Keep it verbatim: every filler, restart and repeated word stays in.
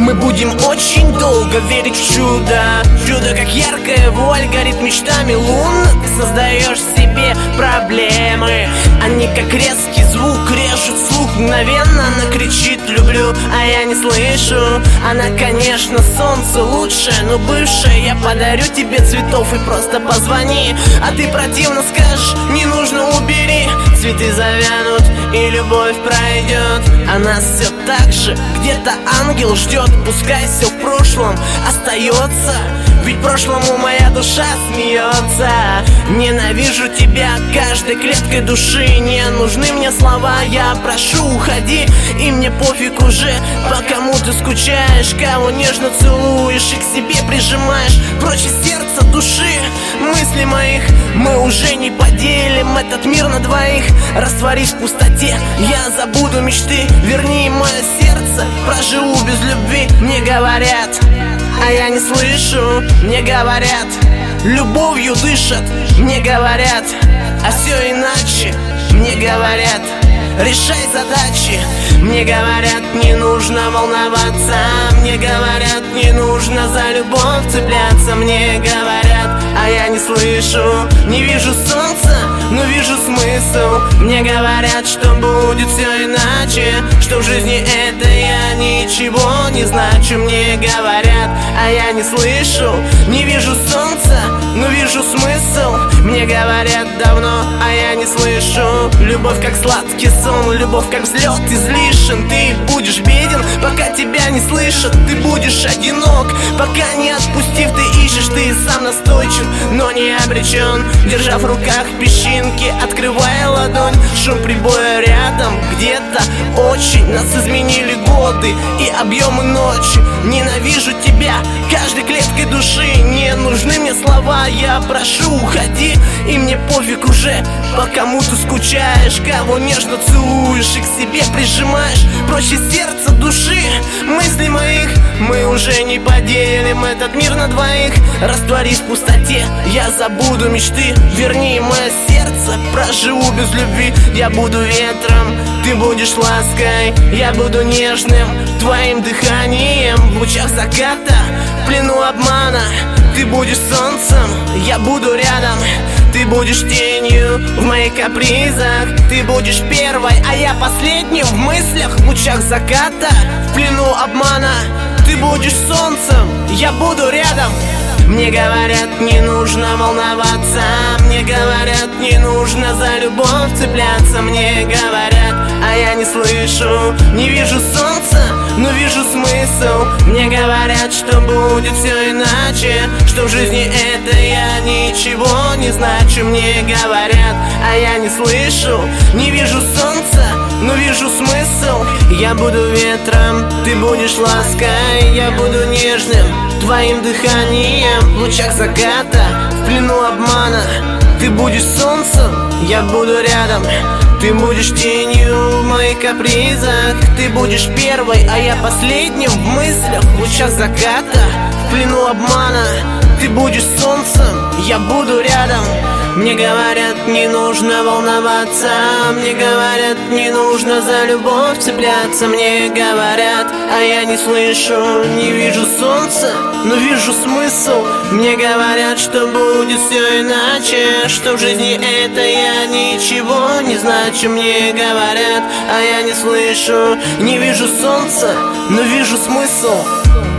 Мы будем очень долго верить в чудо. Чудо, как яркая вуаль, горит мечтами лун. Ты создаешь себе проблемы, они как резкий звук режут слух мгновенно. Она кричит «люблю», а я не слышу. Она, конечно, солнце лучшее, но бывшее. Я подарю тебе цветов и просто позвони. А ты противно скажешь «не нужно, убери». Цветы завянут и любовь пройдет, а нас все так же где-то ангел ждет. Пускай все в прошлом остается, ведь прошлому моя душа смеется. Ненавижу тебя каждой клеткой души. Не нужны мне слова, я прошу, уходи. И мне пофиг уже, по кому ты скучаешь, кого нежно целуешь и к себе прижимаешь. Прочь из сердца души мысли моих мы уже не поделим. Этот мир на двоих, растворись в пустоте. Я забуду мечты, верни мое сердце. Проживу без любви, мне говорят, а я не слышу. Мне говорят, любовью дышат. Мне говорят, а все иначе. Мне говорят, решай задачи. Мне говорят, не нужно волноваться. Мне говорят, не нужно за любовь цепляться. Мне говорят, а я не слышу. Не вижу солнца, но вижу смысл. Мне говорят, что будет все иначе, что в жизни это я ничего не значу. Мне говорят, а я не слышу. Не вижу солнца, но вижу смысл. Мне говорят давно, а я не слышу. Любовь как сладкий сон, любовь как взлет излишен. Ты будешь беден, пока тебя не слышат. Ты будешь одинок, пока не отпустив. Ты ищешь, ты сам настойчив, но не обречен. Держа в руках песчинки, открывая ладонь. Шум прибоя рядом, где-то очень. Нас изменили годы и объемы ночи. Ненавижу тебя каждой клеткой души. Не нужны мне слова, я прошу, уходи. И мне пофиг уже, по кому ты скучаешь, кого нежно целуешь и к себе прижимаешь. Прочь из сердца души мысли моих мы уже не поделим. Этот мир на двоих, растворись в пустоте. Я забуду мечты, верни мое сердце. Проживу без любви, я буду ветром, ты будешь лаской. Я буду нежным твоим дыханием в лучах заката, в плену обмана. Ты будешь солнцем, я буду рядом. Ты будешь тенью в моих капризах. Ты будешь первой, а я последним в мыслях, в лучах заката, в плену обмана. Ты будешь солнцем, я буду рядом. Мне говорят, не нужно волноваться. Мне говорят, не нужно за любовь цепляться. Мне говорят, а я не слышу. Не вижу солнца, но вижу смысл. Мне говорят, что будет все иначе, что в жизни это я ничего не значу. Мне говорят, а я не слышу. Не вижу солнца, но вижу смысл. Я буду ветром, ты будешь лаской. Я буду нежным твоим дыханием в лучах заката, в плену обмана. Ты будешь солнцем, я буду рядом. Ты будешь тенью в моих капризах. Ты будешь первой, а я последним в мыслях, в лучах заката, в плену обмана. Ты будешь солнцем, я буду рядом. Мне говорят, не нужно волноваться. Мне говорят, не нужно за любовь цепляться. Мне говорят, а я не слышу. Не вижу солнца, но вижу смысл. Мне говорят, что будет все иначе, что в жизни это я ничего не значу. Мне говорят, а я не слышу. Не вижу солнца, но вижу смысл.